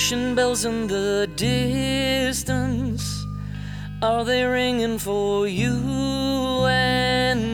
Station bells in the distance, are they ringing for you and